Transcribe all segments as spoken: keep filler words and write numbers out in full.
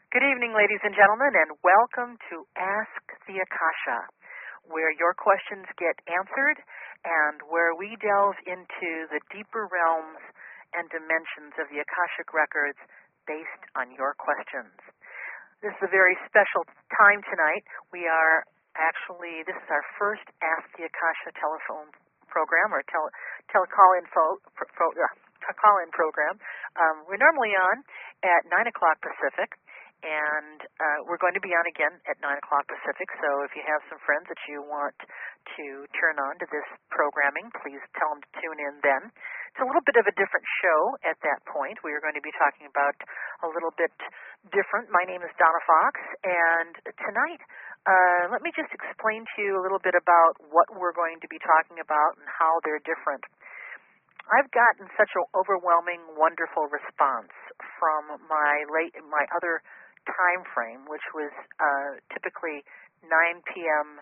Good evening, ladies and gentlemen, and welcome to Ask the Akasha, where your questions get answered and where we delve into the deeper realms and dimensions of the Akashic records based on your questions. This is a very special time tonight. We are actually, this is our first Ask the Akasha telephone program, or tele, tele call-in fo, pro, uh, call-in program. Um, we're normally on at nine o'clock Pacific. And uh, we're going to be on again at nine o'clock Pacific, so if you have some friends that you want to turn on to this programming, please tell them to tune in then. It's a little bit of a different show at that point. We are going to be talking about a little bit different. My name is Donna Fox, and tonight, uh, let me just explain to you a little bit about what we're going to be talking about and how they're different. I've gotten such an overwhelming, wonderful response from my late, my other time frame, which was uh, typically nine p.m.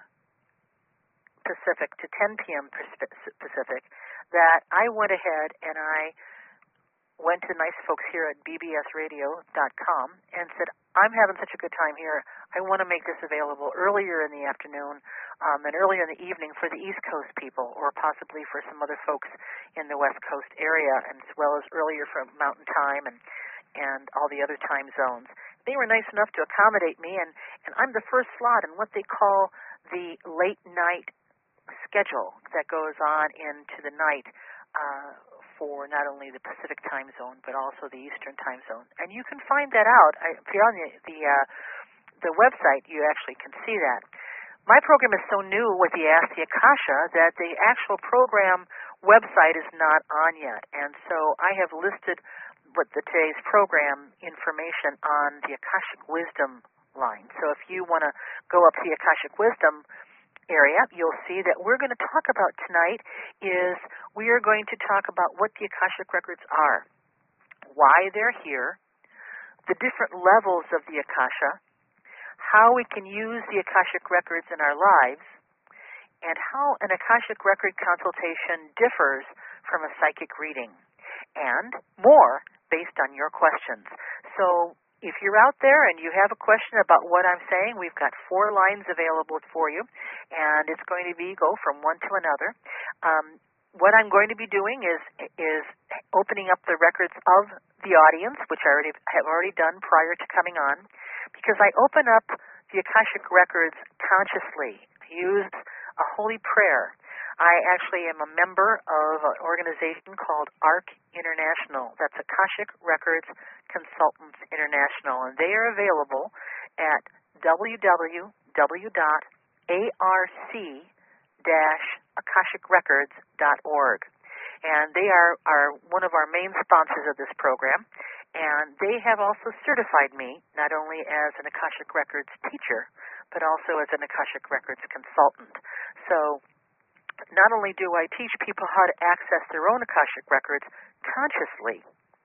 Pacific to ten p.m. Pacific, that I went ahead and I went to nice folks here at b b s radio dot com and said, I'm having such a good time here. I want to make this available earlier in the afternoon um, and earlier in the evening for the East Coast people, or possibly for some other folks in the West Coast area, and as well as earlier for Mountain Time and, and all the other time zones. They were nice enough to accommodate me, and, and I'm the first slot in what they call the late night schedule that goes on into the night uh, for not only the Pacific time zone but also the Eastern time zone. And you can find that out. I, if you're on the the, uh, the website, you actually can see that. My program is so new with the Ask the Akasha that the actual program website is not on yet, and so I have listed what the today's program information on the Akashic Wisdom line. So if you want to go up to the Akashic Wisdom area, you'll see that we're going to talk about tonight is we are going to talk about what the Akashic records are, why they're here, the different levels of the Akasha, how we can use the Akashic records in our lives, and how an Akashic record consultation differs from a psychic reading, and more based on your questions. So if you're out there and you have a question about what I'm saying, we've got four lines available for you, and it's going to be go from one to another. Um, what I'm going to be doing is is opening up the records of the audience, which I already have already done prior to coming on, because I open up the Akashic records consciously, used a holy prayer. I actually am a member of an organization called ARC International. That's Akashic Records Consultants International, and they are available at w w w dot arc dash akashic records dot org. And they are, are one of our main sponsors of this program, and they have also certified me not only as an Akashic Records teacher, but also as an Akashic Records consultant. So not only do I teach people how to access their own Akashic records consciously,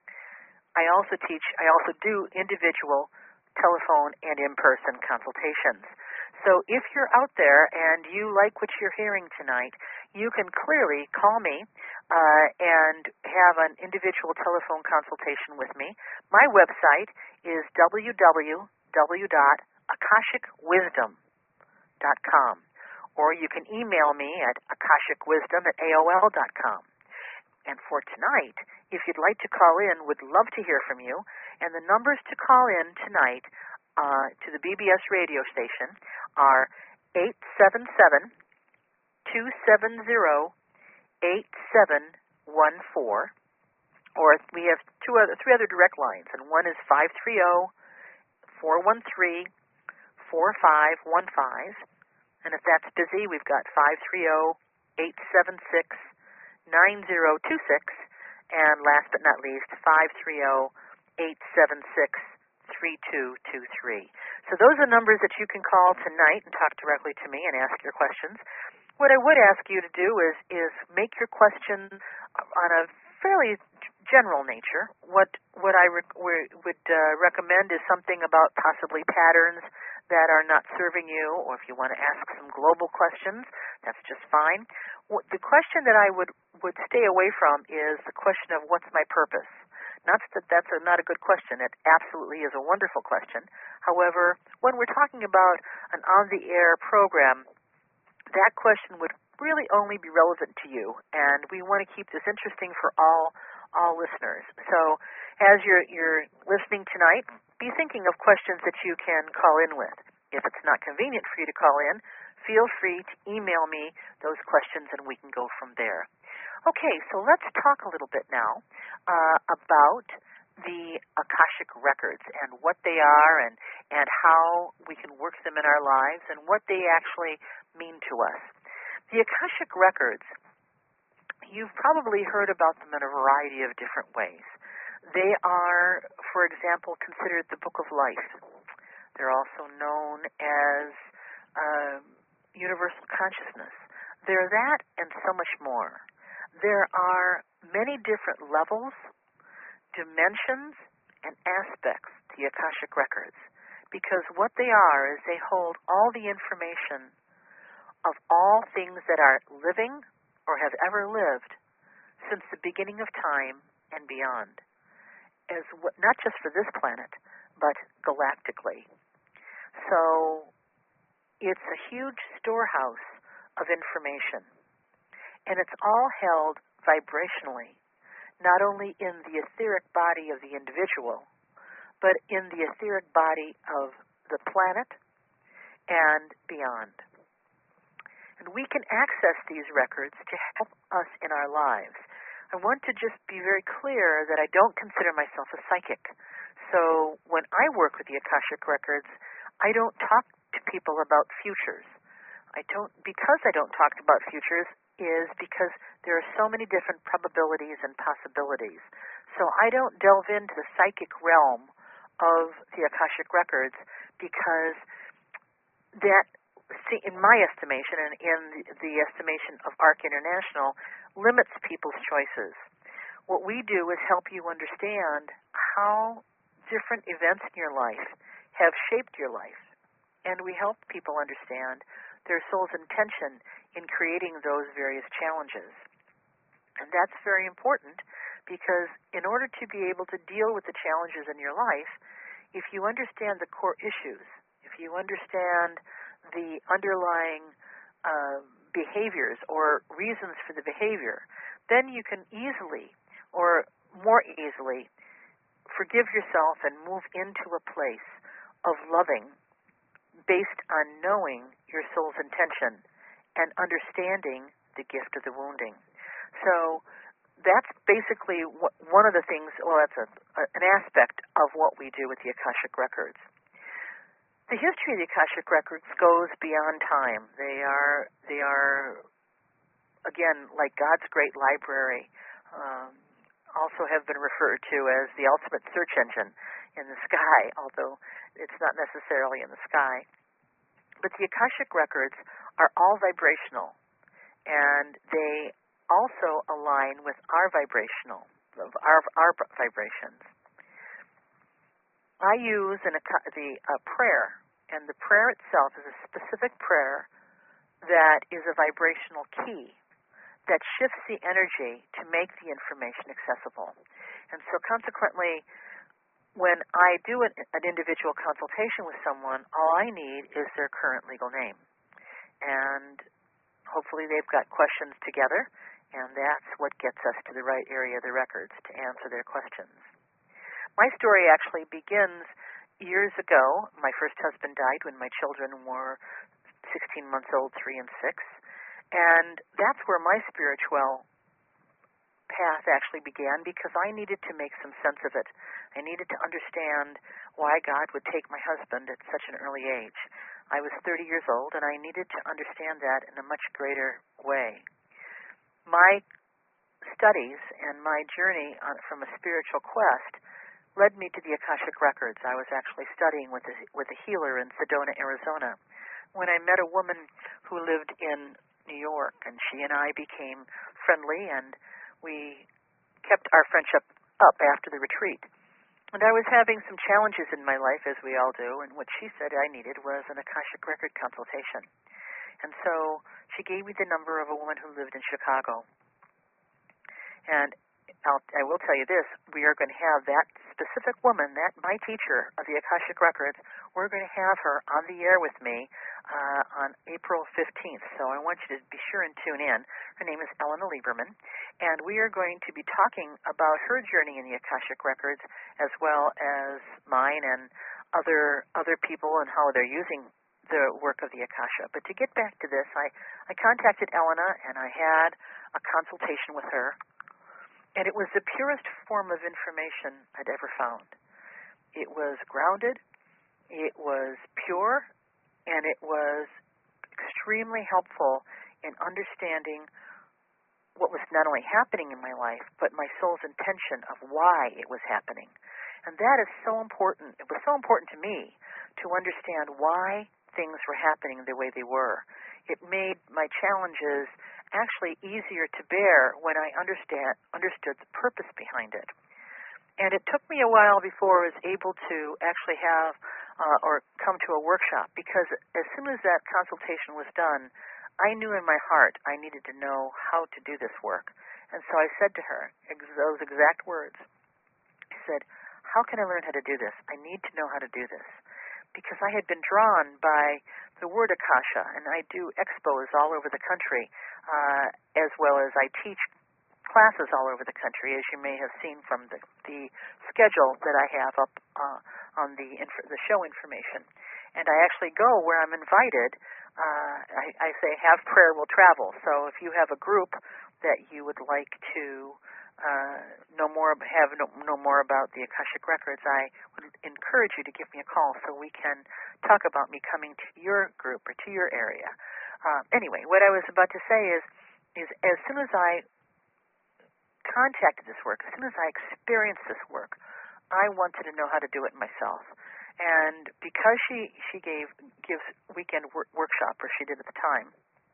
I also teach, I also do individual telephone and in-person consultations. So if you're out there and you like what you're hearing tonight, you can clearly call me uh, and have an individual telephone consultation with me. My website is w w w dot akashic wisdom dot com. Or you can email me at akashic wisdom at a o l dot com. And for tonight, if you'd like to call in, would love to hear from you. And the numbers to call in tonight uh, to the B B S radio station are eight seven seven, two seven zero, eight seven one four. Or we have two other, three other direct lines, and one is five three zero, four one three, four five one five. And if that's busy, we've got five three zero, eight seven six, nine zero two six. And last but not least, five three zero, eight seven six, three two two three. So those are numbers that you can call tonight and talk directly to me and ask your questions. What I would ask you to do is, is make your question on a fairly general nature. What, what I rec- would uh, recommend is something about possibly patterns that are not serving you, or if you want to ask some global questions, that's just fine. The question that I would, would stay away from is the question of what's my purpose. Not that that's a, not a good question. It absolutely is a wonderful question. However, when we're talking about an on-the-air program, that question would really only be relevant to you, and we want to keep this interesting for all all listeners. So as you're, you're listening tonight, be thinking of questions that you can call in with. If it's not convenient for you to call in, feel free to email me those questions, and we can go from there. Okay, so let's talk a little bit now uh, about the Akashic Records and what they are and, and how we can work them in our lives and what they actually mean to us. The Akashic Records, you've probably heard about them in a variety of different ways. They are, for example, considered the Book of Life. They're also known as uh, Universal Consciousness. They're that and so much more. There are many different levels, dimensions, and aspects to the Akashic Records, because what they are is they hold all the information of all things that are living or have ever lived since the beginning of time and beyond, as w- not just for this planet, but galactically. So it's a huge storehouse of information, and it's all held vibrationally, not only in the etheric body of the individual, but in the etheric body of the planet and beyond. And we can access these records to help us in our lives. I want to just be very clear that I don't consider myself a psychic. So when I work with the Akashic Records, I don't talk to people about futures. I don't, because I don't talk about futures is because there are so many different probabilities and possibilities. So I don't delve into the psychic realm of the Akashic Records because that, see, in my estimation and in the estimation of ARC International, limits people's choices. What we do is help you understand how different events in your life have shaped your life. And we help people understand their soul's intention in creating those various challenges. And that's very important because in order to be able to deal with the challenges in your life, if you understand the core issues, if you understand the underlying uh, behaviors or reasons for the behavior, then you can easily or more easily forgive yourself and move into a place of loving based on knowing your soul's intention and understanding the gift of the wounding. So that's basically what, one of the things, well, that's a, a, an aspect of what we do with the Akashic Records. The history of the Akashic Records goes beyond time. They are, they are again, like God's great library, um, also have been referred to as the ultimate search engine in the sky, although it's not necessarily in the sky. But the Akashic Records are all vibrational, and they also align with our vibrational, our, our vibrations. I use an, the a prayer, and the prayer itself is a specific prayer that is a vibrational key that shifts the energy to make the information accessible. And so consequently, when I do an, an individual consultation with someone, all I need is their current legal name. And hopefully they've got questions together, and that's what gets us to the right area of the records to answer their questions. My story actually begins years ago. My first husband died when my children were sixteen months old, three and six. And that's where my spiritual path actually began, because I needed to make some sense of it. I needed to understand why God would take my husband at such an early age. I was thirty years old, and I needed to understand that in a much greater way. My studies and my journey on, from a spiritual quest led me to the Akashic Records. I was actually studying with a, with a healer in Sedona, Arizona, when I met a woman who lived in New York, and she and I became friendly, and we kept our friendship up after the retreat. And I was having some challenges in my life, as we all do, and what she said I needed was an Akashic Record consultation. And so she gave me the number of a woman who lived in Chicago. And I'll, I will tell you this, we are going to have that specific woman, that my teacher of the Akashic Records, we're going to have her on the air with me uh, on April fifteenth. So I want you to be sure and tune in. Her name is Elena Lieberman, and we are going to be talking about her journey in the Akashic Records as well as mine and other other people and how they're using the work of the Akasha. But to get back to this, I, I contacted Elena, and I had a consultation with her. And it was the purest form of information I'd ever found. It was grounded, it was pure, and it was extremely helpful in understanding what was not only happening in my life, but my soul's intention of why it was happening. And that is so important. It was so important to me to understand why things were happening the way they were. It made my challenges actually easier to bear when I understand understood the purpose behind it. And it took me a while before I was able to actually have uh, or come to a workshop, because as soon as that consultation was done, I knew in my heart I needed to know how to do this work. And so I said to her ex- those exact words. I said, how can I learn how to do this? I need to know how to do this. Because I had been drawn by the word Akasha, and I do expos all over the country, uh, as well as I teach classes all over the country, as you may have seen from the, the schedule that I have up uh, on the inf- the show information. And I actually go where I'm invited. Uh, I, I say, have prayer will travel. So if you have a group that you would like to Uh, know more, have no, know more about the Akashic Records, I would encourage you to give me a call so we can talk about me coming to your group or to your area. Uh, anyway, what I was about to say is, is as soon as I contacted this work, as soon as I experienced this work, I wanted to know how to do it myself. And because she she gave gives weekend work, workshop, or she did at the time,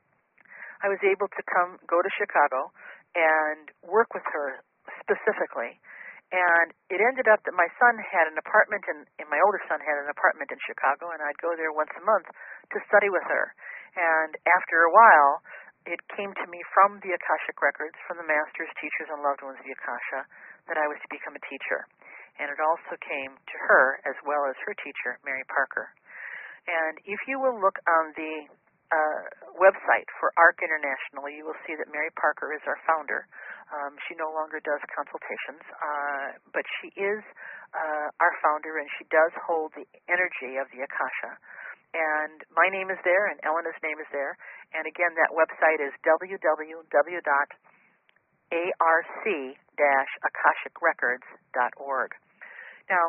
I was able to come go to Chicago and work with her specifically. And it ended up that my son had an apartment, in, and my older son had an apartment in Chicago, and I'd go there once a month to study with her. And after a while, it came to me from the Akashic Records, from the masters, teachers, and loved ones of the Akasha, that I was to become a teacher. And it also came to her, as well as her teacher, Mary Parker. And if you will look on the Uh, website for A R C International, you will see that Mary Parker is our founder. Um, she no longer does consultations, uh, but she is uh, our founder, and she does hold the energy of the Akasha. And my name is there, and Elena's name is there. And again, that website is w w w dot a r c dash akashic records dot org. Now,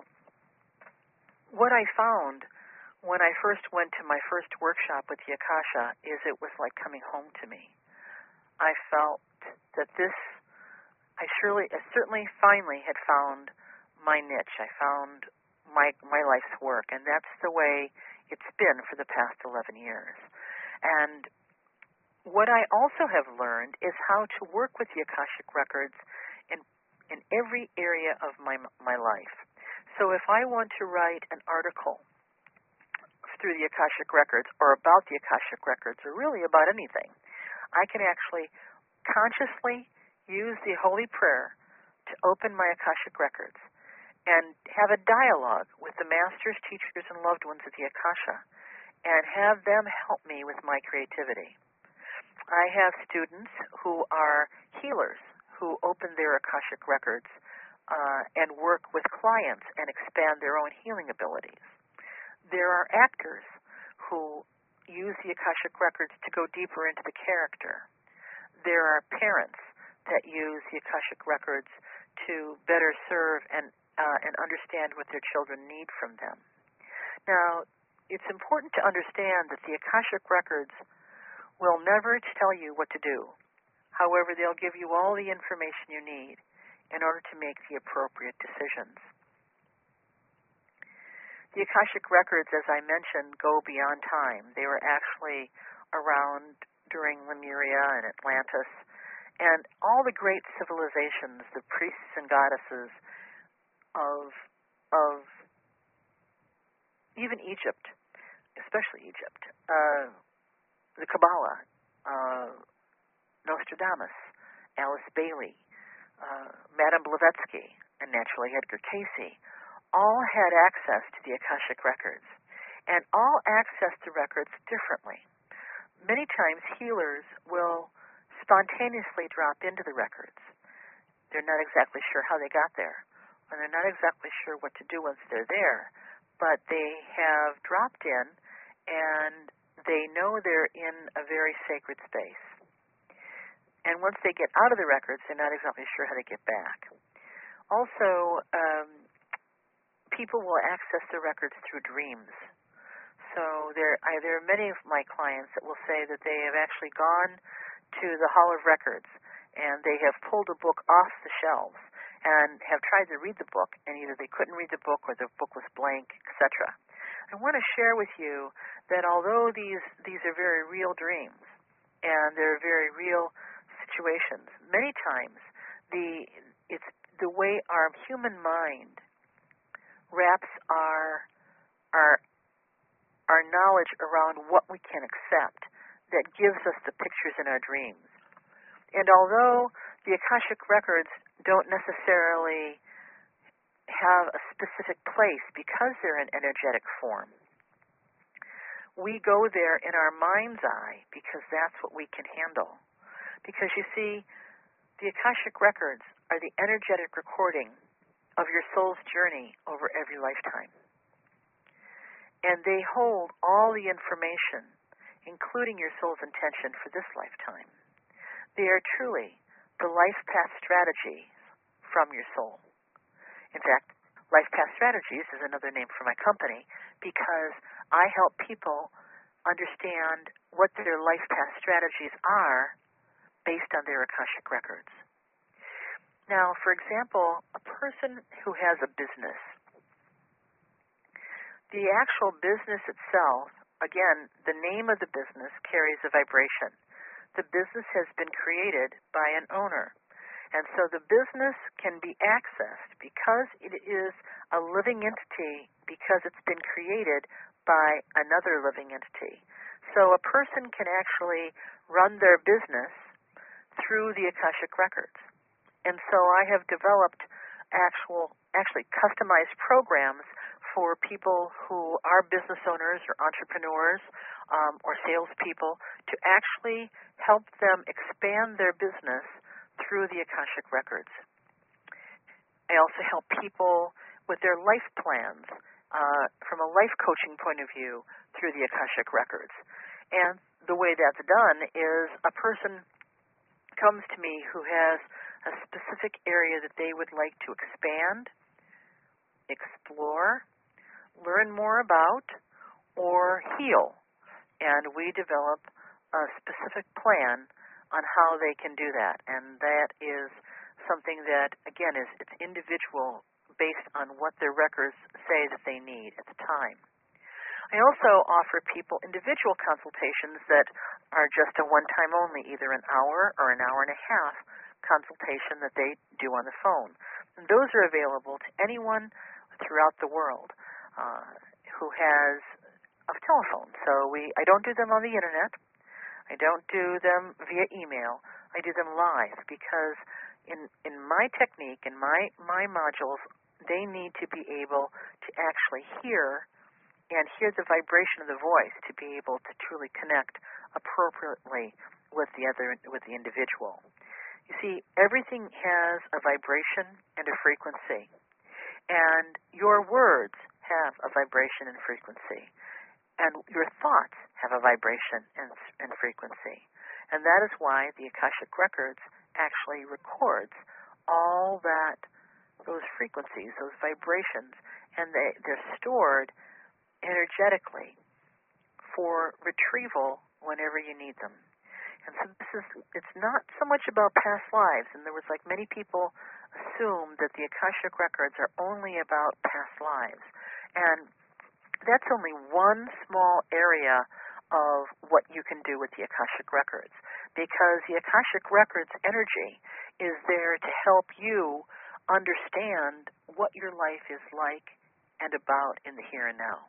what I found when I first went to my first workshop with the Akasha is it was like coming home to me. I felt that this, I surely, I certainly finally had found my niche. I found my my life's work, and that's the way it's been for the past eleven years. And what I also have learned is how to work with the Akashic Records in in every area of my my life. So if I want to write an article through the Akashic Records, or about the Akashic Records, or really about anything, I can actually consciously use the Holy Prayer to open my Akashic Records and have a dialogue with the masters, teachers, and loved ones of the Akasha, and have them help me with my creativity. I have students who are healers who open their Akashic Records uh, and work with clients and expand their own healing abilities. There are actors who use the Akashic Records to go deeper into the character. There are parents that use the Akashic Records to better serve and uh, and understand what their children need from them. Now, it's important to understand that the Akashic Records will never tell you what to do. However, they'll give you all the information you need in order to make the appropriate decisions. The Akashic Records, as I mentioned, go beyond time. They were actually around during Lemuria and Atlantis, and all the great civilizations, the priests and goddesses of of even Egypt, especially Egypt, uh, the Kabbalah, uh, Nostradamus, Alice Bailey, uh, Madame Blavatsky, and naturally Edgar Cayce, all had access to the Akashic records, and all accessed the records differently. Many times healers will spontaneously drop into the records. They're not exactly sure how they got there, and they're not exactly sure what to do once they're there, but they have dropped in, and they know they're in a very sacred space. And once they get out of the records, they're not exactly sure how to get back. Also, um, people will access the records through dreams. So there, I, there are many of my clients that will say that they have actually gone to the Hall of Records, and they have pulled a book off the shelves and have tried to read the book, and either they couldn't read the book or the book was blank, et cetera. I want to share with you that although these, these are very real dreams, and they're very real situations, many times the it's the way our human mind wraps our our our knowledge around what we can accept that gives us the pictures in our dreams. And although the Akashic records don't necessarily have a specific place because they're in energetic form, we go there in our mind's eye because that's what we can handle. Because you see, the Akashic records are the energetic recording of your soul's journey over every lifetime. And they hold all the information, including your soul's intention for this lifetime. They are truly the life path strategies from your soul. In fact, Life Path Strategies is another name for my company because I help people understand what their life path strategies are based on their Akashic records. Now, for example, a person who has a business, the actual business itself, again, the name of the business carries a vibration. The business has been created by an owner. And so the business can be accessed because it is a living entity, because it's been created by another living entity. So a person can actually run their business through the Akashic records. And so I have developed actual, actually customized programs for people who are business owners or entrepreneurs um, or salespeople to actually help them expand their business through the Akashic records. I also help people with their life plans uh, from a life coaching point of view through the Akashic records. And the way that's done is a person comes to me who has a specific area that they would like to expand, explore, learn more about, or heal. And we develop a specific plan on how they can do that. And that is something that, again, is it's individual based on what their records say that they need at the time. I also offer people individual consultations that are just a one-time only, either an hour or an hour and a half consultation that they do on the phone. And those are available to anyone throughout the world uh, who has a telephone. So we, I don't do them on the internet. I don't do them via email. I do them live because in in my technique, in my, my modules, they need to be able to actually hear and hear the vibration of the voice to be able to truly connect appropriately with the other, with the individual. You see, everything has a vibration and a frequency, and your words have a vibration and frequency, and your thoughts have a vibration and, and frequency, and that is why the Akashic Records actually records all that, those frequencies, those vibrations, and they, they're stored energetically for retrieval whenever you need them. And so this is, it's not so much about past lives. In other words, like many people assume that the Akashic Records are only about past lives. And that's only one small area of what you can do with the Akashic Records, because the Akashic Records energy is there to help you understand what your life is like and about in the here and now.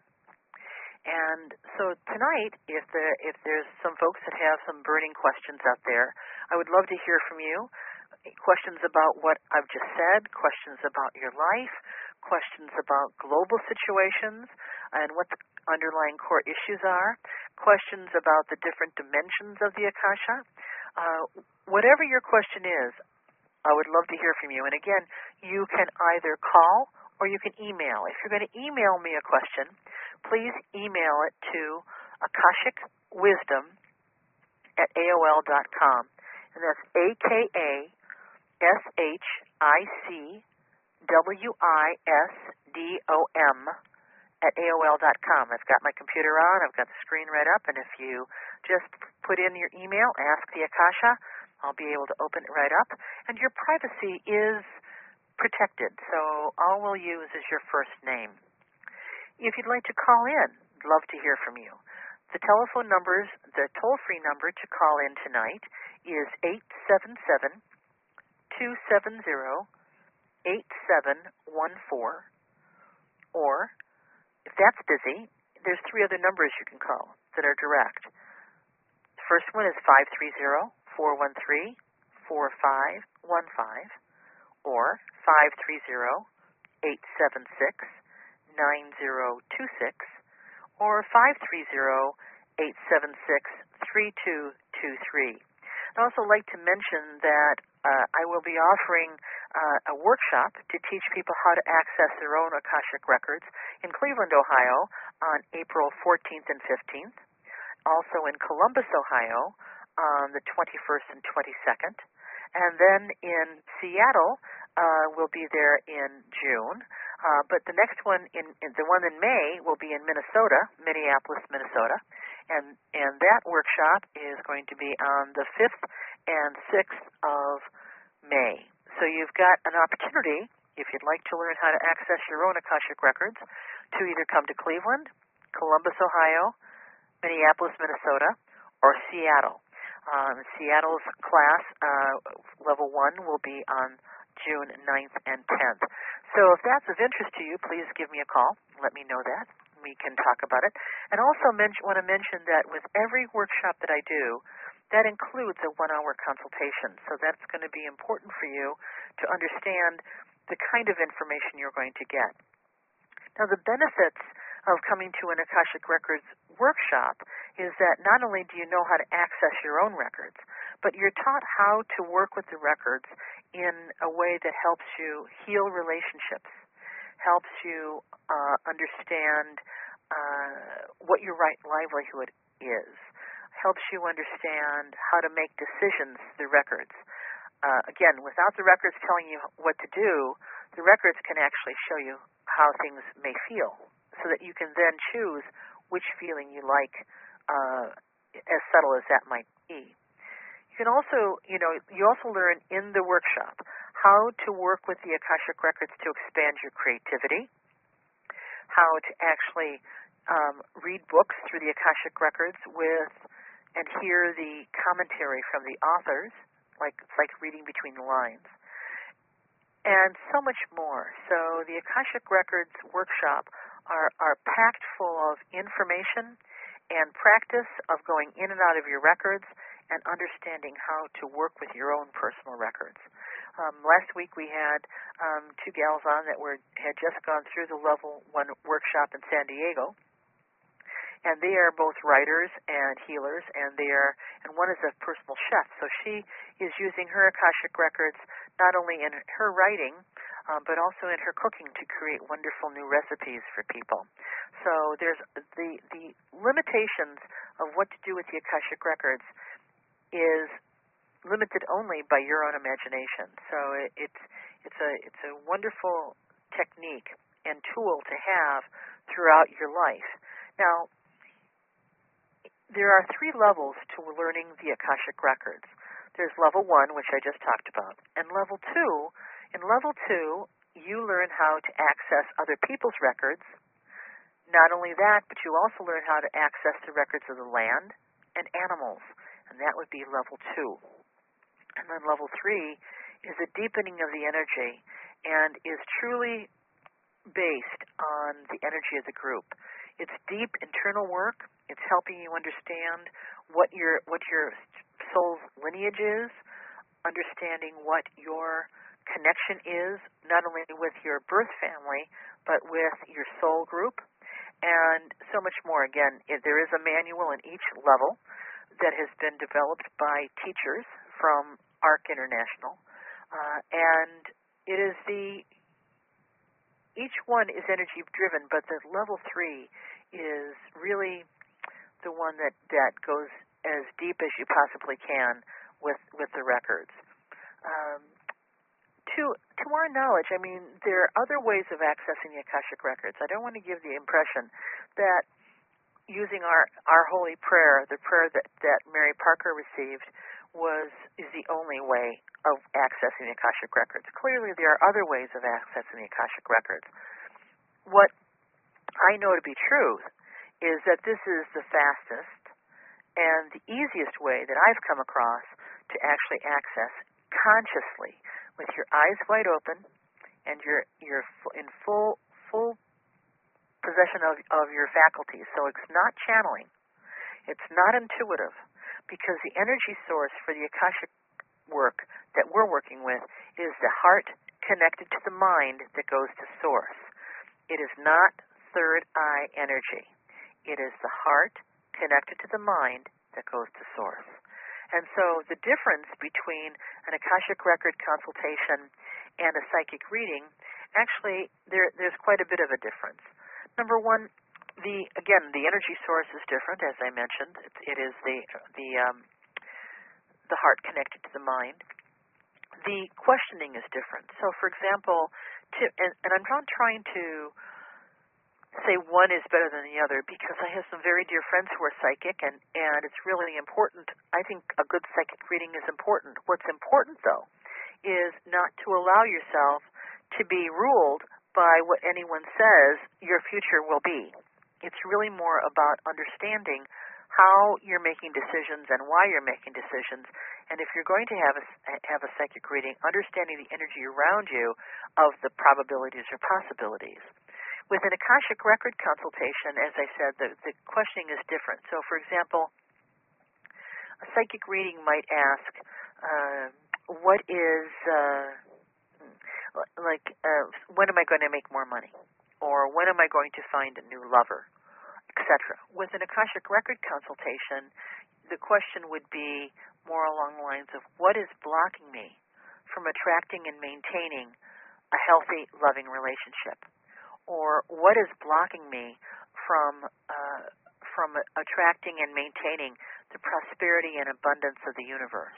And so tonight, if there if there's some folks that have some burning questions out there, I would love to hear from you. questions about what I've just said, questions about your life, questions about global situations and what the underlying core issues are, questions about the different dimensions of the Akasha. Uh, whatever your question is, I would love to hear from you. And again, you can either call or you can email. If you're going to email me a question, please email it to Akashic Wisdom at A O L dot com. And that's A K A S H I C W I S D O M at A O L dot com. I've got my computer on. I've got the screen right up. And if you just put in your email, Ask the Akasha, I'll be able to open it right up. And your privacy is protected, so all we'll use is your first name. If you'd like to call in, I'd love to hear from you. The telephone numbers, the toll-free number to call in tonight is eight seven seven, two seven zero, eight seven one four. Or, if that's busy, there's three other numbers you can call that are direct. The first one is five three zero, four one three, four five one five. Or five three zero, eight seven six, nine zero two six, or five three zero, eight seven six, three two two three. I'd also like to mention that uh, I will be offering uh, a workshop to teach people how to access their own Akashic records in Cleveland, Ohio on April fourteenth and fifteenth. Also in Columbus, Ohio on the twenty-first and twenty-second. And then in Seattle, uh, we'll be there in June. Uh, but the next one, in, in the one in May, will be in Minnesota, Minneapolis, Minnesota. And, and that workshop is going to be on the fifth and sixth of May. So you've got an opportunity, if you'd like to learn how to access your own Akashic records, to either come to Cleveland, Columbus, Ohio, Minneapolis, Minnesota, or Seattle. Um, Seattle's class, uh, level one, will be on June ninth and tenth. So if that's of interest to you, please give me a call. Let me know that. We can talk about it. And also men- want to mention that with every workshop that I do, that includes a one-hour consultation. So that's going to be important for you to understand the kind of information you're going to get. Now, the benefits of coming to an Akashic Records workshop is that not only do you know how to access your own records, but you're taught how to work with the records in a way that helps you heal relationships, helps you uh, understand uh, what your right livelihood is, helps you understand how to make decisions through records. Uh, again, without the records telling you what to do, the records can actually show you how things may feel, so that you can then choose which feeling you like, uh, as subtle as that might be. You can also, you know, you also learn in the workshop how to work with the Akashic Records to expand your creativity, how to actually um, read books through the Akashic Records with and hear the commentary from the authors, like it's like reading between the lines, and so much more. So the Akashic Records workshop are, are packed full of information and practice of going in and out of your records and understanding how to work with your own personal records. Um, last week we had um, two gals on that were had just gone through the level one workshop in San Diego, and they are both writers and healers, and they are, and one is a personal chef. So she is using her Akashic records not only in her writing, um, but also in her cooking to create wonderful new recipes for people. So there's the the limitations of what to do with the Akashic records is limited only by your own imagination. So it, it's it's a it's a wonderful technique and tool to have throughout your life. Now, there are three levels to learning the Akashic records. There's level one, which I just talked about, and level two. In level two, you learn how to access other people's records. Not only that, but you also learn how to access the records of the land and animals, and that would be level two. And then level three is a deepening of the energy and is truly based on the energy of the group. It's deep internal work. It's helping you understand what your what your soul's lineage is, understanding what your connection is, not only with your birth family, but with your soul group, and so much more. Again, there is a manual in each level that has been developed by teachers from ARC International, uh, and it is the, each one is energy driven, but the level three is really the one that, that goes as deep as you possibly can with, with the records. Um, to, to our knowledge, I mean, there are other ways of accessing the Akashic Records. I don't want to give the impression that using our, our holy prayer, the prayer that, that Mary Parker received, was is the only way of accessing the Akashic Records. Clearly, there are other ways of accessing the Akashic Records. What I know to be true is that this is the fastest and the easiest way that I've come across to actually access consciously, with your eyes wide open and you're you're in full full possession of, of your faculties. So it's not channeling, it's not intuitive, because the energy source for the Akashic work that we're working with is the heart connected to the mind that goes to source. It is not third eye energy. It is the heart connected to the mind that goes to source. And so the difference between an Akashic record consultation and a psychic reading, actually, there, there's quite a bit of a difference. Number one, the again, the energy source is different, as I mentioned. It, it is the the um, the heart connected to the mind. The questioning is different. So, for example, to, and, and I'm not trying to say one is better than the other, because I have some very dear friends who are psychic, and, and it's really important. I think a good psychic reading is important. What's important, though, is not to allow yourself to be ruled by what anyone says your future will be. It's really more about understanding how you're making decisions and why you're making decisions. And if you're going to have a, have a psychic reading, understanding the energy around you of the probabilities or possibilities. With an Akashic record consultation, as I said, the, the questioning is different. So, for example, a psychic reading might ask, uh, what is, uh, like, uh, when am I going to make more money? Or when am I going to find a new lover, et cetera. With an Akashic record consultation, the question would be more along the lines of, what is blocking me from attracting and maintaining a healthy, loving relationship? Or what is blocking me from uh, from attracting and maintaining the prosperity and abundance of the universe?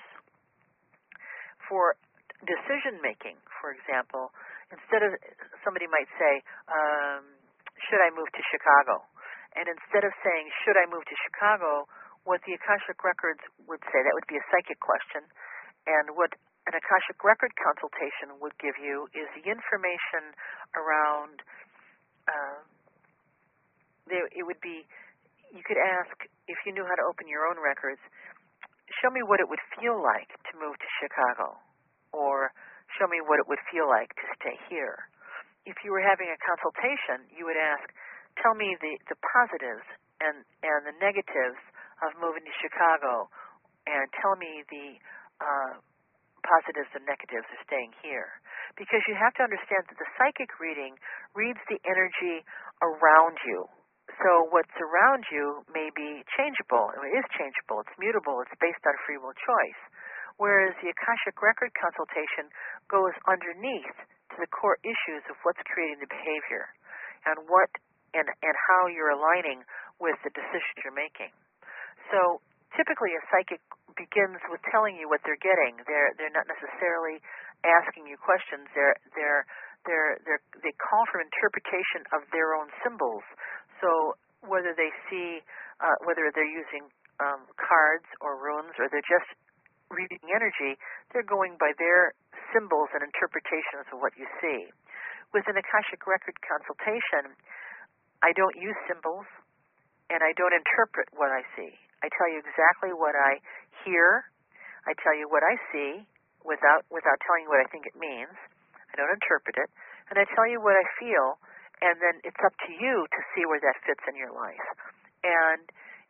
For decision making, for example, instead of, somebody might say, um, should I move to Chicago? And instead of saying, should I move to Chicago, what the Akashic Records would say, that would be a psychic question, and what an Akashic Record consultation would give you is the information around, uh, there, it would be, you could ask, if you knew how to open your own records, show me what it would feel like to move to Chicago, or show me what it would feel like to stay here. If you were having a consultation, you would ask, tell me the, the positives and, and the negatives of moving to Chicago, and tell me the uh, positives and negatives of staying here. Because you have to understand that the psychic reading reads the energy around you. So what's around you may be changeable. It is changeable. It's mutable. It's based on free will choice. Whereas the Akashic Record consultation goes underneath to the core issues of what's creating the behavior and what and, and how you're aligning with the decisions you're making. So typically a psychic begins with telling you what they're getting. They're they're not necessarily asking you questions. They're they're they're they're they call for interpretation of their own symbols. So whether they see uh, whether they're using um, cards or runes, or they're just reading energy, they're going by their symbols and interpretations of what you see. With an Akashic Record consultation, I don't use symbols, and I don't interpret what I see. I tell you exactly what I hear. I tell you what I see without without telling you what I think it means. I don't interpret it. And I tell you what I feel, and then it's up to you to see where that fits in your life. And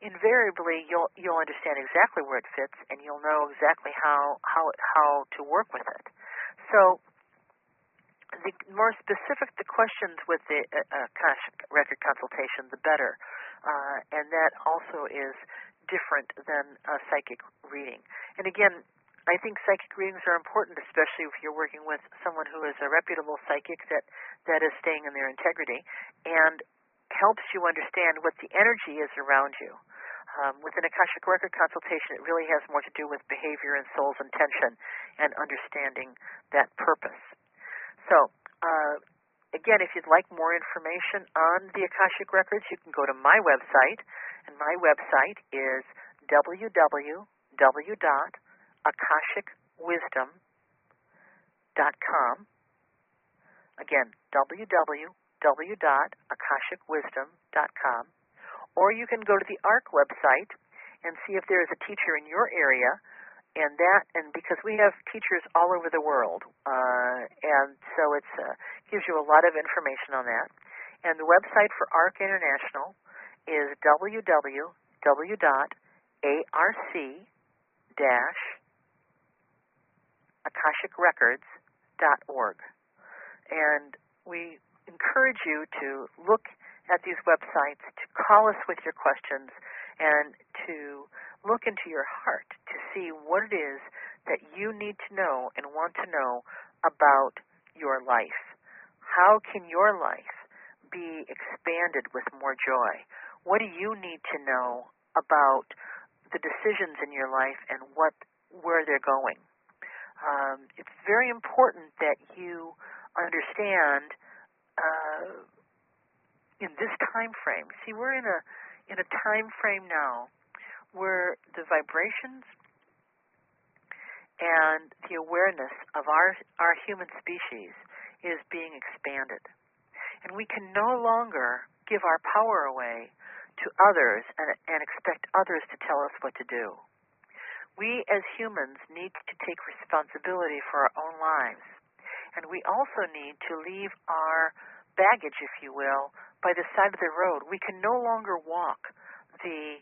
invariably you'll you'll understand exactly where it fits, and you'll know exactly how how it, how to work with it. So the more specific the questions with the uh, Akashic record consultation, the better, uh, and that also is different than a psychic reading. And again, I think psychic readings are important, especially if you're working with someone who is a reputable psychic that, that is staying in their integrity and helps you understand what the energy is around you. Um, with an Akashic record consultation, it really has more to do with behavior and soul's intention and understanding that purpose. So, uh, again, if you'd like more information on the Akashic records, you can go to my website, and my website is w w w dot akashic wisdom dot com. Again, w w w dot akashic wisdom dot com. Or you can go to the A R C website and see if there is a teacher in your area. And that, and because we have teachers all over the world, uh, and so it uh, gives you a lot of information on that. And the website for A R C International is w w w dot arc dash akashic records dot org. And we encourage you to look at these websites, to call us with your questions, and to look into your heart to see what it is that you need to know and want to know about your life. How can your life be expanded with more joy? What do you need to know about the decisions in your life and what where they're going? Um, it's very important that you understand uh, in this time frame. See, we're in a in a time frame now where the vibrations and the awareness of our our human species is being expanded. And we can no longer give our power away to others and, and expect others to tell us what to do. We as humans need to take responsibility for our own lives. And we also need to leave our baggage, if you will, by the side of the road. We can no longer walk the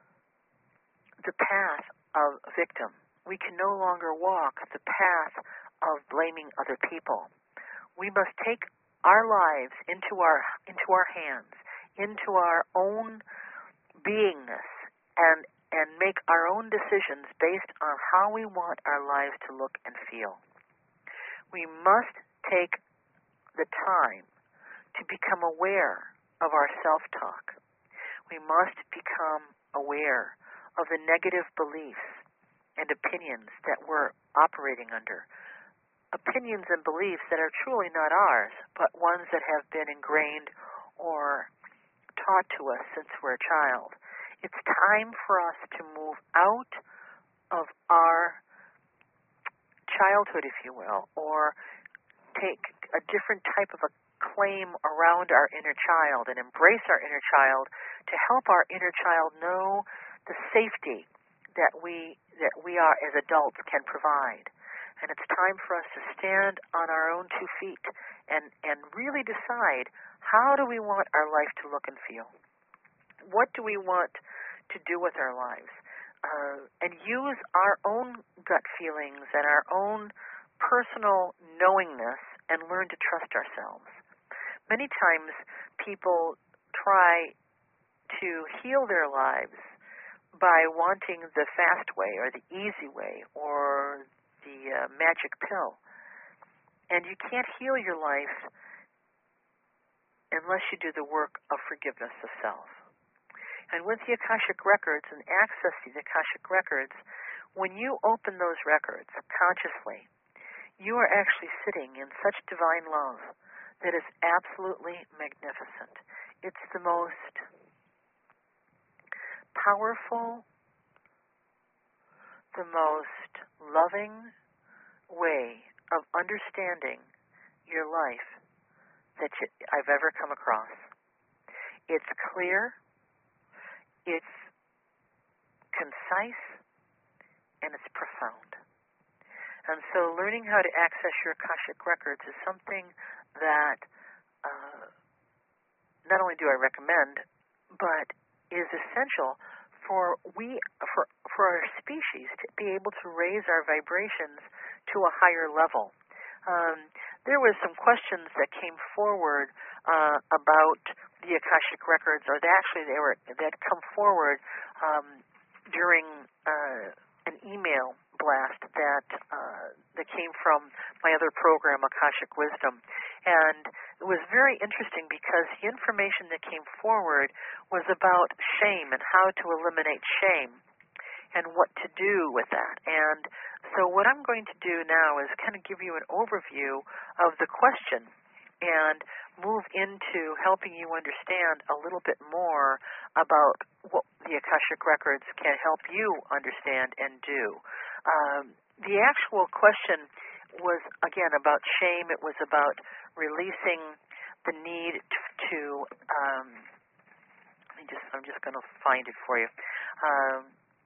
the path of victim. We can no longer walk the path of blaming other people. We must take our lives into our into our hands, into our own beingness, and and make our own decisions based on how we want our lives to look and feel. We must take the time to become aware of our self-talk. We must become aware of the negative beliefs and opinions that we're operating under. Opinions and beliefs that are truly not ours, but ones that have been ingrained or taught to us since we're a child. It's time for us to move out of our childhood, if you will, or take a different type of a claim around our inner child and embrace our inner child to help our inner child know the safety that we that we are as adults can provide. And it's time for us to stand on our own two feet and, and really decide, how do we want our life to look and feel? What do we want to do with our lives? Uh, and use our own gut feelings and our own personal knowingness and learn to trust ourselves. Many times people try to heal their lives by wanting the fast way or the easy way or the uh, magic pill. And you can't heal your life unless you do the work of forgiveness of self. And with the Akashic records and access to the Akashic records, when you open those records consciously, you are actually sitting in such divine love that is absolutely magnificent. It's the most powerful, the most loving way of understanding your life that you, I've ever come across. It's clear, it's concise, and it's profound. And so learning how to access your Akashic records is something that uh, not only do I recommend, but is essential for we for for our species to be able to raise our vibrations to a higher level. Um, there was some questions that came forward uh, about the Akashic records, or they actually they were that come forward um, during uh, an email blast that uh, that came from my other program, Akashic Wisdom, and it was very interesting because the information that came forward was about shame and how to eliminate shame and what to do with that. And so what I'm going to do now is kind of give you an overview of the question and move into helping you understand a little bit more about what the Akashic Records can help you understand and do. Um, the actual question was, again, about shame. It was about releasing the need to, to um, let me just, I'm just going to find it for you. Um,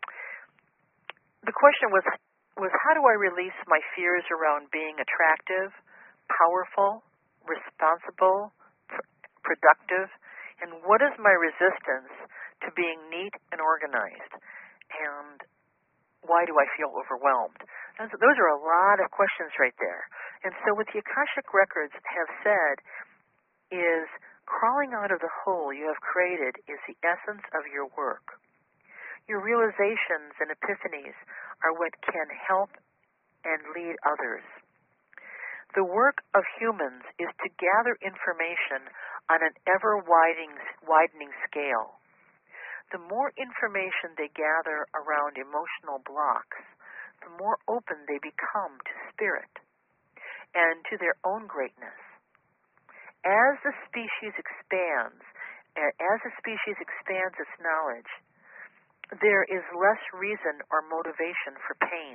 the question was, was how do I release my fears around being attractive, powerful, responsible, pr- productive, and what is my resistance to being neat and organized, and why do I feel overwhelmed? Those, those are a lot of questions right there. And so what the Akashic Records have said is crawling out of the hole you have created is the essence of your work. Your realizations and epiphanies are what can help and lead others. The work of humans is to gather information on an ever-widening widening scale. The more information they gather around emotional blocks, the more open they become to spirit and to their own greatness. As the species expands, as the species expands its knowledge, there is less reason or motivation for pain.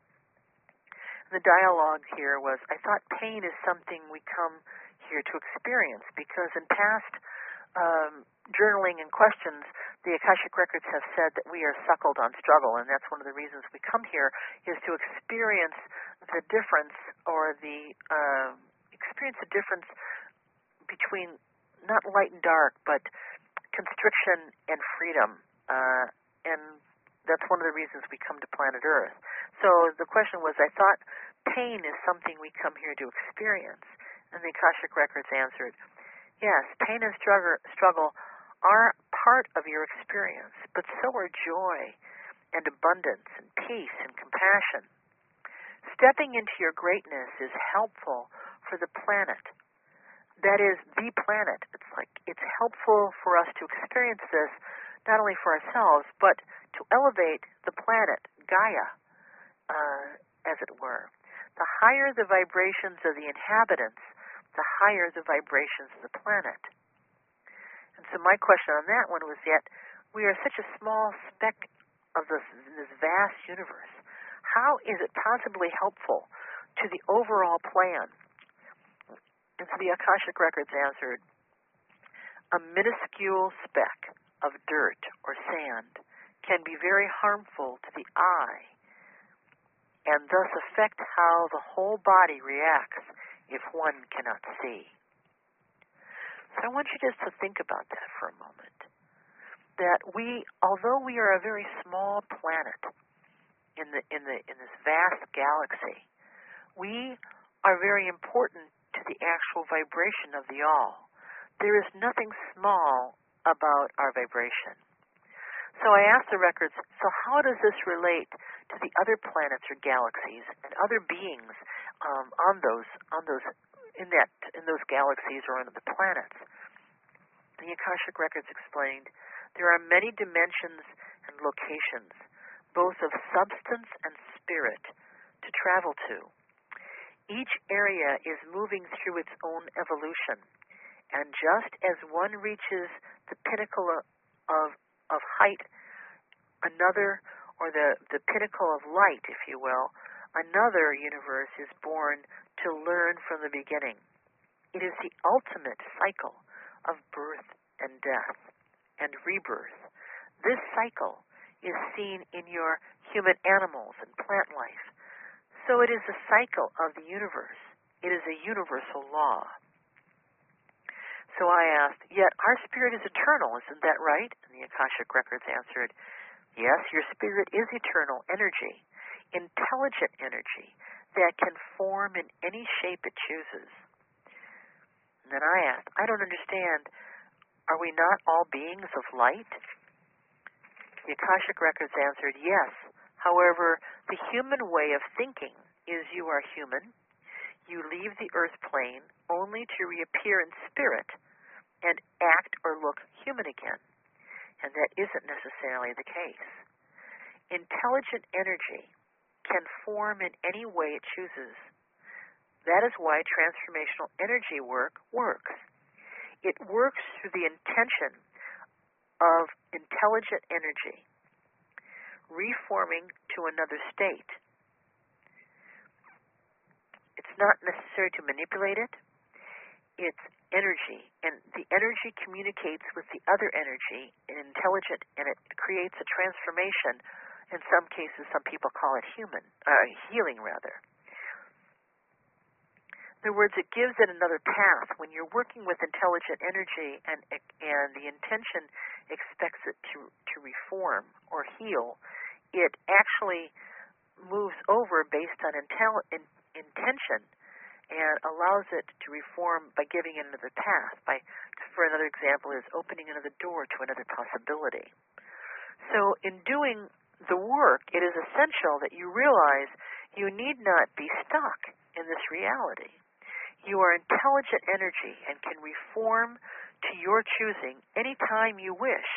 The dialogue here was, I thought pain is something we come here to experience because in past um, journaling and questions, the Akashic Records have said that we are suckled on struggle, and that's one of the reasons we come here, is to experience the difference or the uh, experience the difference between not light and dark, but constriction and freedom. Uh, and that's one of the reasons we come to planet Earth. So the question was, I thought pain is something we come here to experience. And the Akashic Records answered, yes, pain and struggle are part of your experience, but so are joy and abundance and peace and compassion. Stepping into your greatness is helpful for the planet. That is, the planet. It's like it's helpful for us to experience this, not only for ourselves, but to elevate the planet, Gaia, uh, as it were. The higher the vibrations of the inhabitants, the higher the vibrations of the planet. And so my question on that one was, yet we are such a small speck of this, this vast universe. How is it possibly helpful to the overall plan? And so the Akashic Records answered, a minuscule speck of dirt or sand can be very harmful to the eye and thus affect how the whole body reacts if one cannot see. So I want you just to think about that for a moment. That we, although we are a very small planet in the in the in this vast galaxy, we are very important to the actual vibration of the all. There is nothing small about our vibration. So I asked the records, so how does this relate to the other planets or galaxies and other beings um, on those on those in that in those galaxies or on the planets? The Akashic Records explained there are many dimensions and locations, both of substance and spirit, to travel to. Each area is moving through its own evolution, and just as one reaches the pinnacle of of height, another, or the, the pinnacle of light, if you will, another universe is born to learn from the beginning. It is the ultimate cycle of birth and death and rebirth. This cycle is seen in your human animals and plant life. So it is the cycle of the universe. It is a universal law. So I asked, yet our spirit is eternal, isn't that right? And the Akashic Records answered, Yes, your spirit is eternal energy, intelligent energy that can form in any shape it chooses. And then I asked, I don't understand, are we not all beings of light? The Akashic Records answered, yes. However, the human way of thinking is you are human. You leave the earth plane only to reappear in spirit and act or look human again. And that isn't necessarily the case. Intelligent energy can form in any way it chooses. That is why transformational energy work works. It works through the intention of intelligent energy, reforming to another state. It's not necessary to manipulate it. It's energy, and the energy communicates with the other energy in intelligent, and it creates a transformation. In some cases, some people call it human, uh, healing rather. In other words, it gives it another path. When you're working with intelligent energy and and the intention expects it to, to reform or heal, it actually moves over based on intel, in, intention and allows it to reform by giving it another path. By, for another example, is opening another door to another possibility. So in doing the work, it is essential that you realize you need not be stuck in this reality. You are intelligent energy and can reform to your choosing anytime you wish.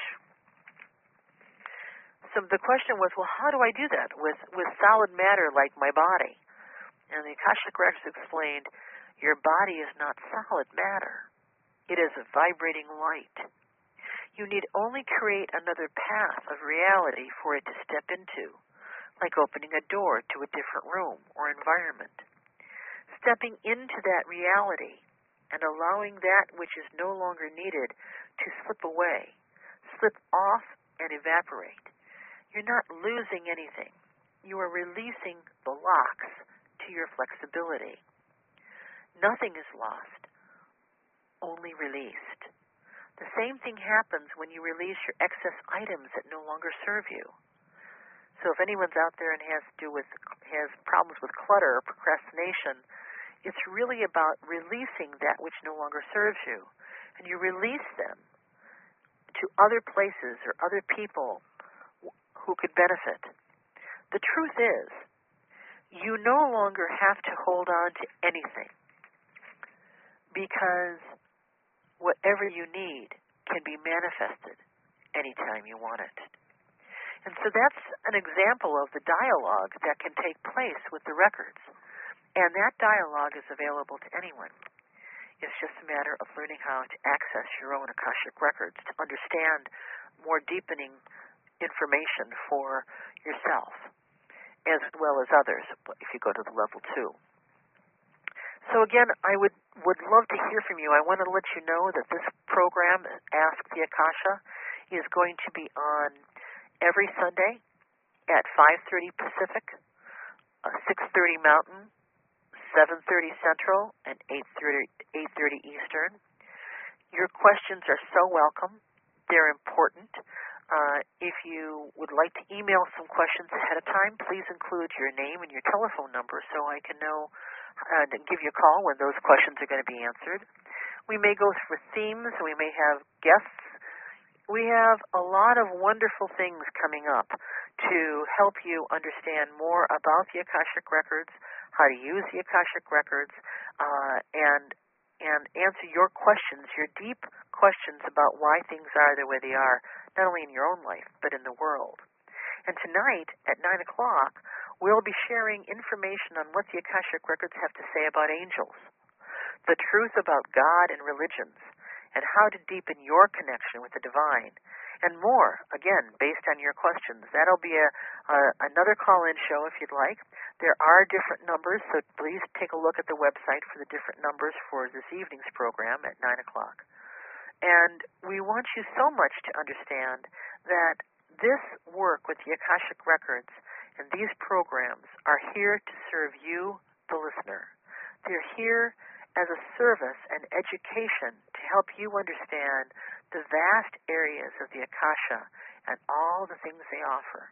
So the question was, well, how do I do that with, with solid matter like my body? And the Akashic Records explained, your body is not solid matter. It is a vibrating light. You need only create another path of reality for it to step into, like opening a door to a different room or environment. Stepping into that reality and allowing that which is no longer needed to slip away, slip off and evaporate. You're not losing anything. You are releasing the locks to your flexibility. Nothing is lost, only released. The same thing happens when you release your excess items that no longer serve you. So if anyone's out there and has to do with has problems with clutter or procrastination, it's really about releasing that which no longer serves you. And you release them to other places or other people who could benefit. The truth is, you no longer have to hold on to anything, because whatever you need can be manifested anytime you want it. And so that's an example of the dialogue that can take place with the records. And that dialogue is available to anyone. It's just a matter of learning how to access your own Akashic Records to understand more deepening information for yourself, as well as others, if you go to the level two. So again, I would, would love to hear from you. I want to let you know that this program, Ask the Akasha, is going to be on every Sunday at five thirty Pacific, uh, six thirty Mountain, seven thirty Central, and eight thirty Eastern. Your questions are so welcome. They're important. Uh, if you would like to email some questions ahead of time, please include your name and your telephone number so I can know uh, and give you a call when those questions are going to be answered. We may go through themes. We may have guests. We have a lot of wonderful things coming up to help you understand more about the Akashic Records, how to use the Akashic Records, uh, and and answer your questions, your deep questions about why things are the way they are, not only in your own life, but in the world. And tonight at nine o'clock, we'll be sharing information on what the Akashic Records have to say about angels, the truth about God and religions, and how to deepen your connection with the divine, and more, again, based on your questions. That'll be a, a another call-in show if you'd like. There are different numbers, so please take a look at the website for the different numbers for this evening's program at nine o'clock. And we want you so much to understand that this work with the Akashic Records and these programs are here to serve you, the listener. They're here as a service and education to help you understand the vast areas of the Akasha and all the things they offer.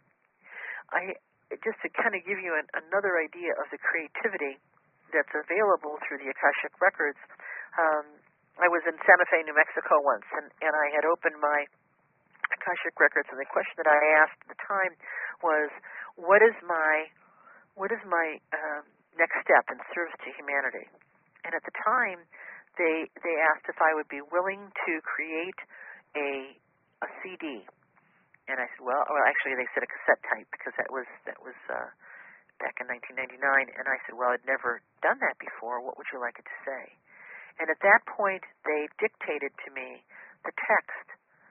I just to kind of give you an, another idea of the creativity that's available through the Akashic Records. Um, I was in Santa Fe, New Mexico once, and, and I had opened my Akashic Records, and the question that I asked at the time was, "What is my what is my um, next step in service to humanity?" And at the time, they they asked if I would be willing to create a a C D. And I said, well, well, actually, they said a cassette tape because that was that was uh, back in nineteen ninety-nine. And I said, well, I'd never done that before. What would you like it to say? And at that point, they dictated to me the text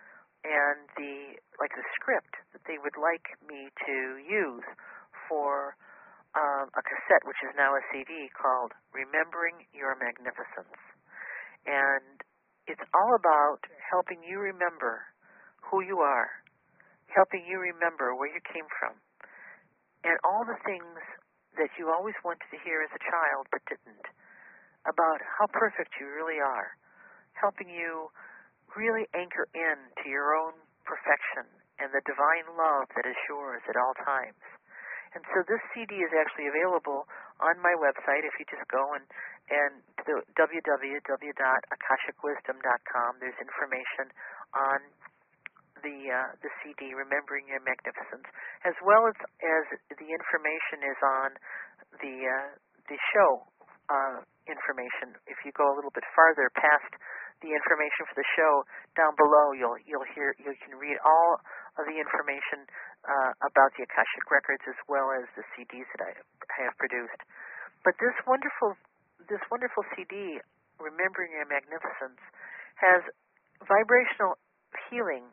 and the like the script that they would like me to use for um, a cassette, which is now a C D called "Remembering Your Magnificence." And it's all about helping you remember who you are, helping you remember where you came from, and all the things that you always wanted to hear as a child but didn't, about how perfect you really are, helping you really anchor in to your own perfection and the divine love that is yours at all times. And so this C D is actually available on my website. If you just go and, and to w w w dot akashic wisdom dot com, there's information on the uh, the C D, Remembering Your Magnificence, as well as, as the information is on the uh, the show uh, information. If you go a little bit farther past the information for the show, down below you'll you'll hear you can read all of the information uh, about the Akashic Records as well as the C Ds that I, I have produced. But this wonderful this wonderful C D, Remembering Your Magnificence, has vibrational healing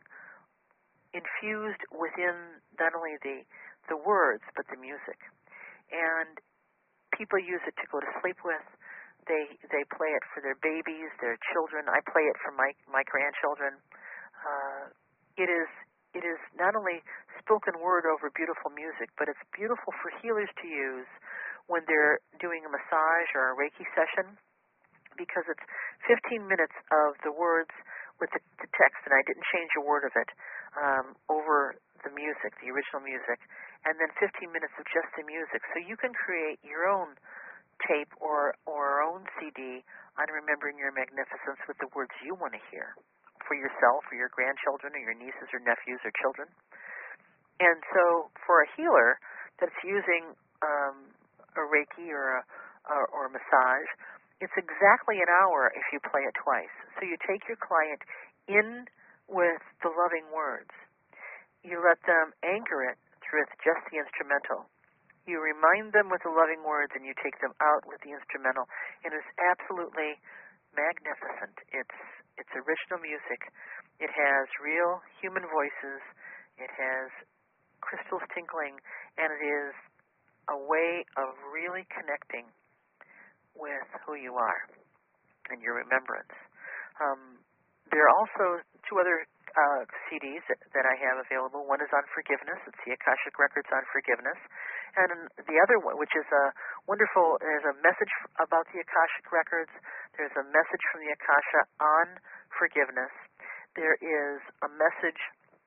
infused within not only the the words but the music, and people use it to go to sleep with. They they play it for their babies, their children. I play it for my my grandchildren. Uh, it is it is not only spoken word over beautiful music, but it's beautiful for healers to use when they're doing a massage or a Reiki session, because it's fifteen minutes of the words with the, the text, and I didn't change a word of it, um, over the music, the original music, and then fifteen minutes of just the music. So you can create your own tape or or own C D on Remembering Your Magnificence with the words you want to hear for yourself or your grandchildren or your nieces or nephews or children. And so for a healer that's using um, a Reiki or a or, or a massage, it's exactly an hour if you play it twice. So you take your client in with the loving words. You let them anchor it through just the instrumental. You remind them with the loving words, and you take them out with the instrumental. And it's absolutely magnificent. It's it's original music. It has real human voices. It has crystals tinkling, and it is a way of really connecting with who you are and your remembrance. Um, there are also two other uh, C Ds that, that I have available. One is on forgiveness. It's the Akashic Records on Forgiveness. And the other one, which is a wonderful, there's a message about the Akashic Records. There's a message from the Akasha on forgiveness. There is a message,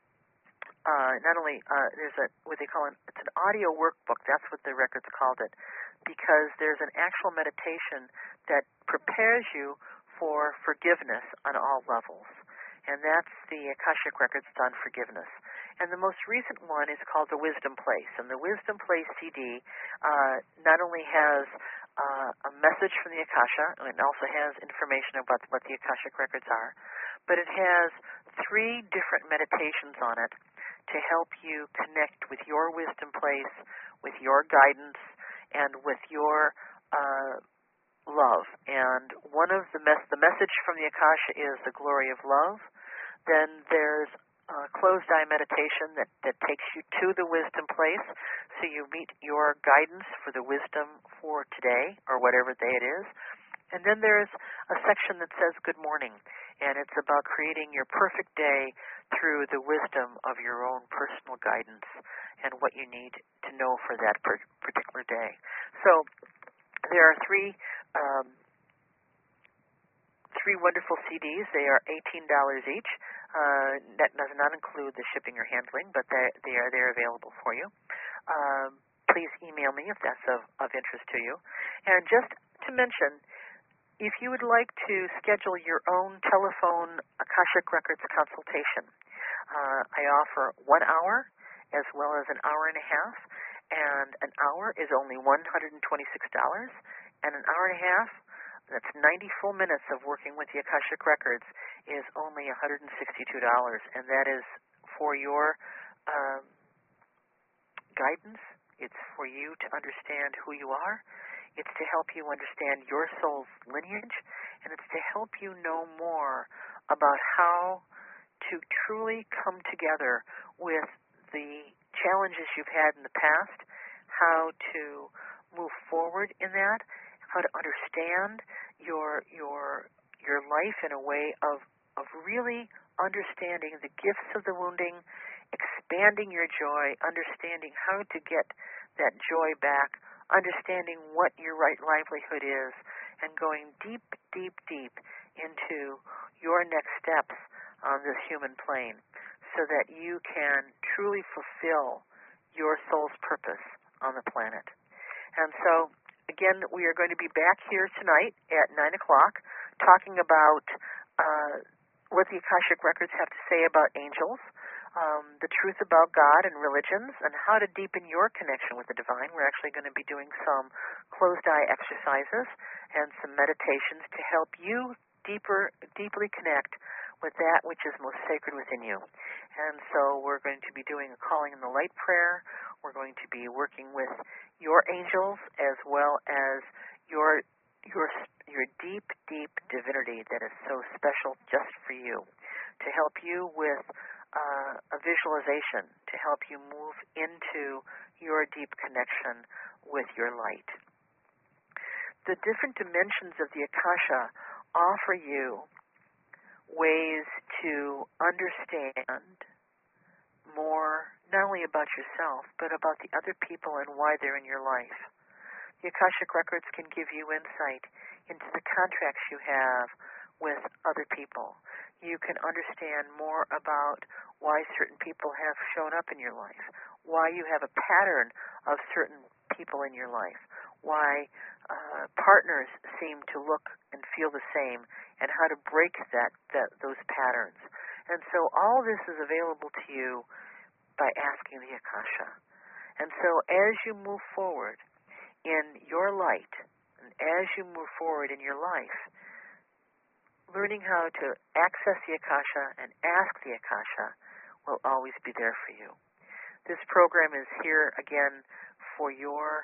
uh, not only, uh, there's a, what they call it, it's an audio workbook. That's what the records called it, because there's an actual meditation that prepares you for forgiveness on all levels. And that's the Akashic Records on Forgiveness. And the most recent one is called The Wisdom Place. And the Wisdom Place C D uh, not only has uh, a message from the Akasha, and it also has information about what the Akashic Records are, but it has three different meditations on it to help you connect with your wisdom place, with your guidance, and with your uh, love. And one of the mes- the message from the Akasha is the glory of love. Then there's a closed-eye meditation that, that takes you to the wisdom place, so you meet your guidance for the wisdom for today, or whatever day it is. And then there's a section that says good morning, and it's about creating your perfect day through the wisdom of your own personal guidance and what you need to know for that particular day. So there are three um, three wonderful C Ds. They are eighteen dollars each. Uh, that does not include the shipping or handling, but they, they are there available for you. Um, please email me if that's of, of interest to you. And just to mention, if you would like to schedule your own telephone Akashic Records consultation, uh, I offer one hour as well as an hour and a half, and an hour is only one hundred twenty-six dollars, and an hour and a half, that's ninety full minutes of working with the Akashic Records, is only one hundred sixty-two dollars, and that is for your um, guidance. It's for you to understand who you are. It's to help you understand your soul's lineage, and it's to help you know more about how to truly come together with the challenges you've had in the past, how to move forward in that, how to understand your your your life in a way of of really understanding the gifts of the wounding, expanding your joy, understanding how to get that joy back, understanding what your right livelihood is, and going deep, deep, deep into your next steps on this human plane so that you can truly fulfill your soul's purpose on the planet. And so, again, we are going to be back here tonight at nine o'clock talking about uh, what the Akashic Records have to say about angels, um, the truth about God and religions, and how to deepen your connection with the divine. We're actually going to be doing some closed-eye exercises and some meditations to help you deeper, deeply connect with that which is most sacred within you. And so we're going to be doing a calling in the light prayer. We're going to be working with your angels as well as your your your deep, deep divinity that is so special just for you, to help you with uh, a visualization, to help you move into your deep connection with your light. The different dimensions of the Akasha offer you ways to understand more, not only about yourself, but about the other people and why they're in your life. The Akashic Records can give you insight into the contracts you have with other people. You can understand more about why certain people have shown up in your life, why you have a pattern of certain people in your life, why uh, partners seem to look and feel the same, and how to break that, that those patterns. And so all this is available to you by asking the Akasha. And so as you move forward in your light, and as you move forward in your life, learning how to access the Akasha and ask the Akasha will always be there for you. This program is here, again, for your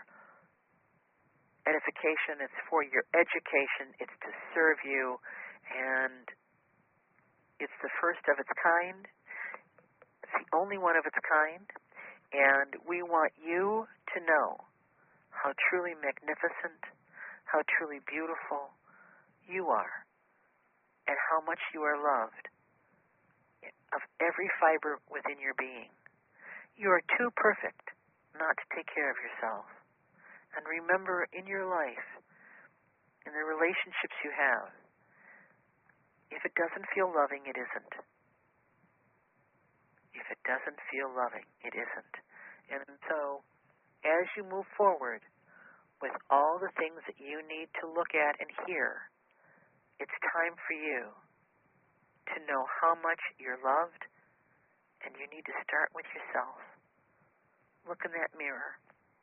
edification, it's for your education, it's to serve you, and it's the first of its kind. It's the only one of its kind, and we want you to know how truly magnificent, how truly beautiful you are, and how much you are loved of every fiber within your being. You are too perfect not to take care of yourself. And remember, in your life, in the relationships you have, if it doesn't feel loving, it isn't. If it doesn't feel loving, it isn't. And so, as you move forward with all the things that you need to look at and hear, it's time for you to know how much you're loved, and you need to start with yourself. Look in that mirror.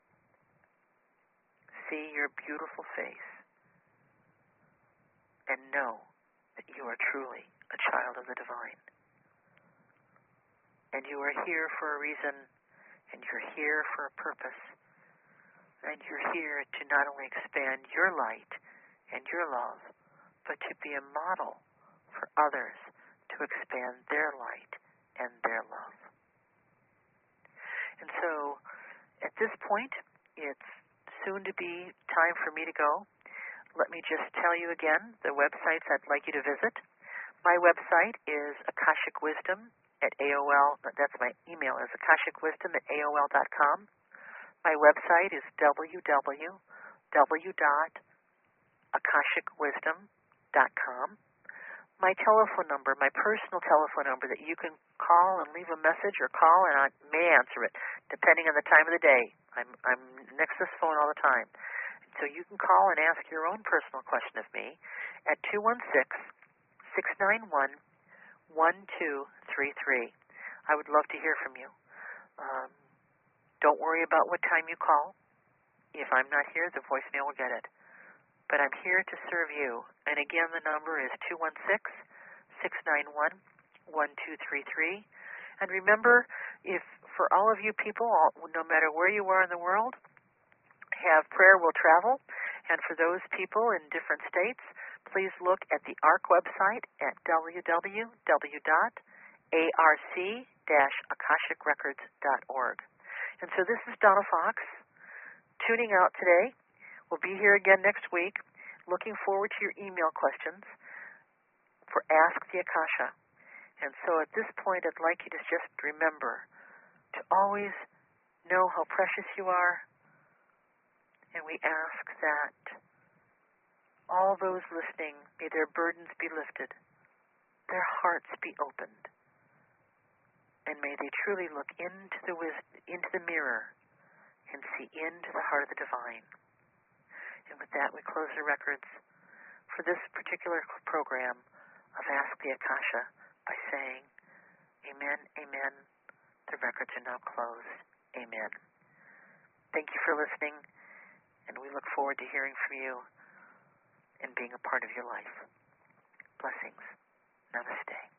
See your beautiful face, and know that you are truly a child of the divine. And you are here for a reason, and you're here for a purpose, and you're here to not only expand your light and your love, but to be a model for others to expand their light and their love. And so, at this point, it's soon to be time for me to go. Let me just tell you again the websites I'd like you to visit. My website is Akashic Wisdom at A O L. That's my email is Akashic Wisdom at A O L dot com. My website is w w w dot akashic wisdom dot com. my telephone number, my personal telephone number that you can call and leave a message or call, and I may answer it, depending on the time of the day. I'm, I'm next to this phone all the time. So you can call and ask your own personal question of me at two one six, six nine one, one two three three. I would love to hear from you. Um, don't worry about what time you call. If I'm not here, the voicemail will get it. But I'm here to serve you. And again, the number is two one six, six nine one, one two three three. And remember, if for all of you people, all, no matter where you are in the world, have Prayer Will Travel. And for those people in different states, please look at the A R C website at w w w dot a r c dash akashic records dot org. And so this is Donna Fox, tuning out today. We'll be here again next week. Looking forward to your email questions for Ask the Akasha. And so at this point, I'd like you to just remember to always know how precious you are. And we ask that all those listening, may their burdens be lifted, their hearts be opened, and may they truly look into the wisdom, into the mirror and see into the heart of the divine. And with that, we close the records for this particular program of Ask the Akasha by saying, Amen, Amen. The records are now closed. Amen. Thank you for listening, and we look forward to hearing from you and being a part of your life. Blessings. Namaste.